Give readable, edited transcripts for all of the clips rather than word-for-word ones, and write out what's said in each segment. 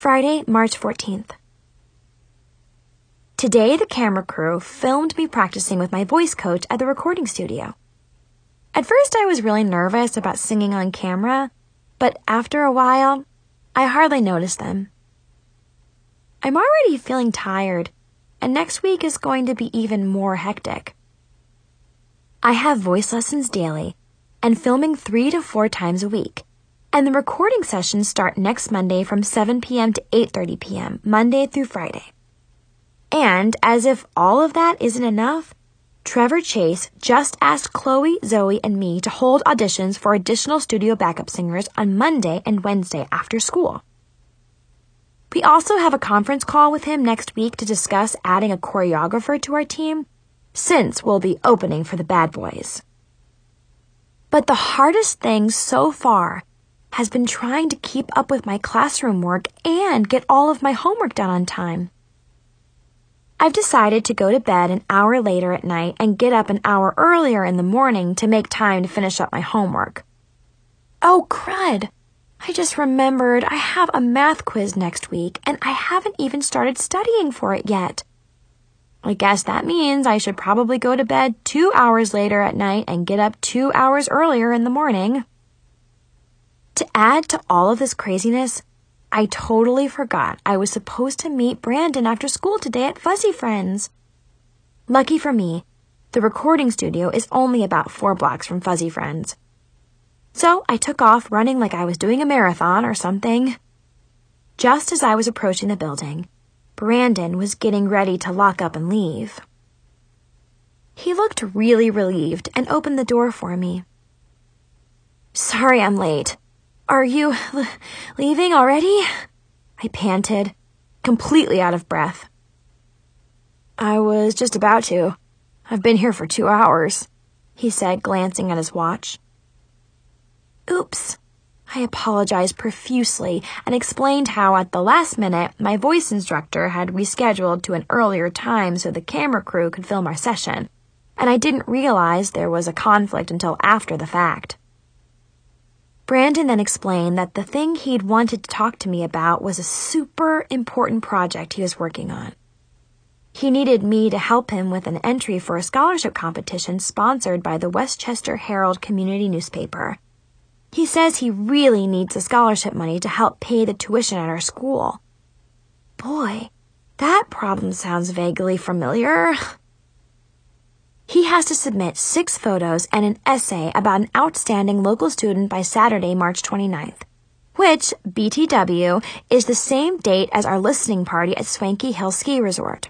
Friday, March 14th. Today, the camera crew filmed me practicing with my voice coach at the recording studio. At first, I was really nervous about singing on camera, but after a while, I hardly noticed them. I'm already feeling tired, and next week is going to be even more hectic. I have voice lessons daily and filming 3 to 4 times a week. And the recording sessions start next Monday from 7 p.m. to 8:30 p.m., Monday through Friday. And as if all of that isn't enough, Trevor Chase just asked Chloe, Zoe, and me to hold auditions for additional studio backup singers on Monday and Wednesday after school. We also have a conference call with him next week to discuss adding a choreographer to our team, since we'll be opening for the Bad Boys. But the hardest thing so far has been trying to keep up with my classroom work and get all of my homework done on time. I've decided to go to bed an hour later at night and get up an hour earlier in the morning to make time to finish up my homework. Oh, crud! I just remembered I have a math quiz next week and I haven't even started studying for it yet. I guess that means I should probably go to bed 2 hours later at night and get up 2 hours earlier in the morning. To add to all of this craziness, I totally forgot I was supposed to meet Brandon after school today at Fuzzy Friends. Lucky for me, the recording studio is only about 4 blocks from Fuzzy Friends. So I took off running like I was doing a marathon or something. Just as I was approaching the building, Brandon was getting ready to lock up and leave. He looked really relieved and opened the door for me. "Sorry I'm late. Are you leaving already?" I panted, completely out of breath. "I was just about to. I've been here for 2 hours," he said, glancing at his watch. Oops. I apologized profusely and explained how at the last minute my voice instructor had rescheduled to an earlier time so the camera crew could film our session, and I didn't realize there was a conflict until after the fact. Brandon then explained that the thing he'd wanted to talk to me about was a super important project he was working on. He needed me to help him with an entry for a scholarship competition sponsored by the Westchester Herald community newspaper. He says he really needs the scholarship money to help pay the tuition at our school. Boy, that problem sounds vaguely familiar. He has to submit 6 photos and an essay about an outstanding local student by Saturday, March 29th, which, BTW, is the same date as our listening party at Swanky Hill Ski Resort.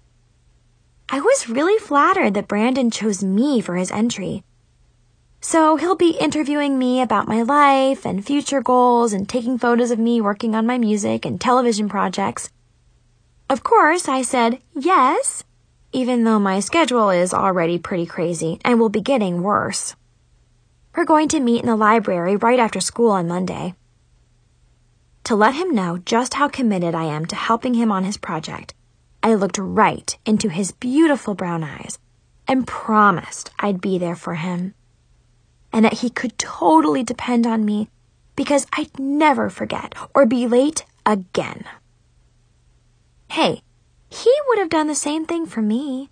I was really flattered that Brandon chose me for his entry. So he'll be interviewing me about my life and future goals and taking photos of me working on my music and television projects. Of course, I said yes, even though my schedule is already pretty crazy and will be getting worse. We're going to meet in the library right after school on Monday. To let him know just how committed I am to helping him on his project, I looked right into his beautiful brown eyes and promised I'd be there for him, and that he could totally depend on me because I'd never forget or be late again. Hey, he would have done the same thing for me.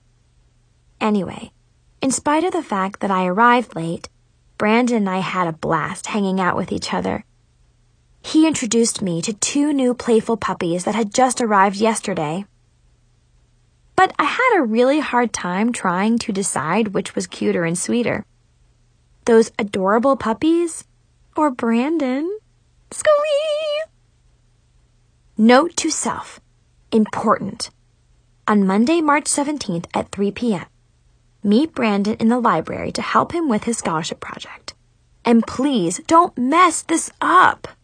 Anyway, in spite of the fact that I arrived late, Brandon and I had a blast hanging out with each other. He introduced me to 2 new playful puppies that had just arrived yesterday. But I had a really hard time trying to decide which was cuter and sweeter. Those adorable puppies or Brandon? Squee! Note to self. Important. On Monday, March 17th at 3 p.m., meet Brandon in the library to help him with his scholarship project. And please don't mess this up.